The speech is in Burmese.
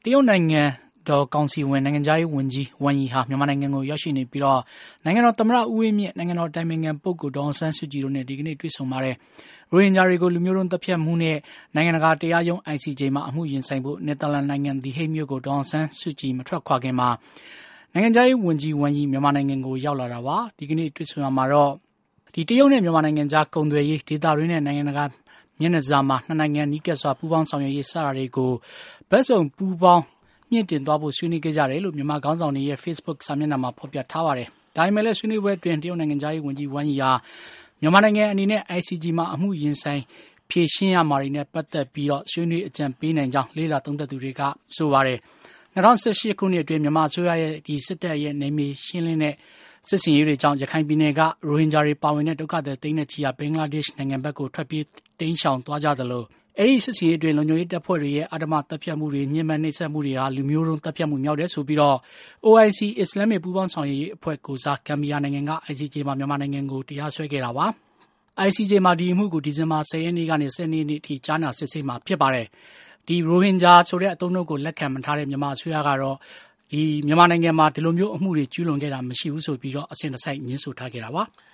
တရုတ်နိုင်ငံတော်ကောင်စီဝင်နိုင်ငံခြားရေးဝန်ကြီးဝမ်ယီဟာမြန်မာနိုင်ငံကိုရောက်ရှိနေပြီးတော့နိုင်ငံတော်သမ္မတဦးဝင်းမြင့်နိုင်ငံတော်တိုင်ပင်ခံပုဂ္ဂိုလ်ဒေါ်အောင်ဆန်းစုကြည်တို့နဲ့ဒီကနေ့တွေ့ဆုံပါတယ်။ရိုဟင်ဂျာတွေကိုလူမျိုးတုံးသတ်ဖြတ်မှုနဲ့နိုင်ငံတကာတရားရုံး ICJ မှာအမှုရင်ဆိုင်ဖို့နယ်သာလန်နိုင်ငံဒီဟိတ်မြို့ကိုဒေါ်အောင်ဆန်းစုကြည်မထွက်ခွာခင်မှာနိုင်ငံခြားရေးဝန်ကြီးဝမ်ယီမြန်မာနိုင်ငံကိုရောက်လာတာပါ။ဒီကနေ့တွေ့ဆုံရမှာတော့တရုတ်နဲ့မြန်မာနိုင်ငံကြားကုန်သွယ်ရေးဒေသတွင်းနဲ့နိုင်ငံတကာမျက်နှာစာမှာနှစ်နိုင်ငံနီးကပ်စွာပူးပေါင်းဆောင်ရွက်ရေးစတာတွေကိုဘက်စုံပူးပေါင်းမြင့်တင်သွားဖို့ဆွေးနွေးခဲ့ကြတယ်လို့မြန်မာခေါင်းဆောင်တွေရဲ့ Facebook စာမျက်နှာမှာဖော်ပြထားပါတယ်။ဒါပေမဲ့လည်းဆွေးနွေးပွဲအတွင်းတရုတ်နိုင်ငံသားရေးဝန်ကြီးဝမ်ယီဟာမြန်မာနိုင်ငံအနေနဲ့ ICJ မှာအမှုရင်ဆိုင်ဖြေရှင်းရမှာတွေနဲ့ပတ်သက်ပြီးတော့ဆွေးနွေးအကြံပေးနိုင်ကြောင်းလေးလာသုံးသပ်သူတွေကဆိုပါတယ်။2018ခုနှစ်အတွင်းမြန်မာအစိုးရရဲ့ဒီစစ်တပ်ရဲ့နေမြေရှင်းလင်းတဲ့စစ်စင်ရေးတွေကြောင့်ရခိုင်ပြည်နယ်ကရိုဟင်ဂျာတွေပါဝင်တဲ့ဒုက္ခသည်သိန်းနဲ့ချီဟာဘင်္ဂလားဒေ့ရှ်နိုင်ငံဘက်ကိုထွက်ပြေးတိမ်းရှောင်သွားကြသလိုအဲဒီစစ်စင်ရေးအတွင်းလုံခြုံရေးတပ်ဖွဲ့တွေရဲ့အဓမ္မတပ်ဖြတ်မှုတွေညှဉ်းပန်းနှိပ်စက်မှုတွေဟာလူမျိုးတုံးတပ်ဖြတ်မှုမြောက်တယ်ဆိုပြီးတော့ OIC အစ္စလာမစ်ပူးပေါင်းဆောင်ရွက်ရေးအဖွဲ့ကိုစားဂမ်ဘီယာနိုင်ငံက ICJ မှာမြန်မာနိုင်ငံကိုတရားစွဲခဲ့တာပါ။ ICJ မှာဒီအမှုကိုဒီဇင်ဘာ10ရက်နေ့ကနေ12ရက်နေ့အထိကြားနာစစ်ဆေးမှာဖြစ်ပါတယ်။ဒီရိုဟင်ဂျာဆိုတဲ့အသုံးအနှုန်းကိုလက်ခံမထားတဲ့မြန်မာအစိုးရကတော့ဒီမြန်မာနိုင်ငံမှာဒီလိုမျိုးအမှုတွေကျူးလွန်ခဲ့တာမရှိဘူးဆိုပြီးတော့အစဉ်တစိုက်ညှင်းဆိုထားခဲ့တာပါ။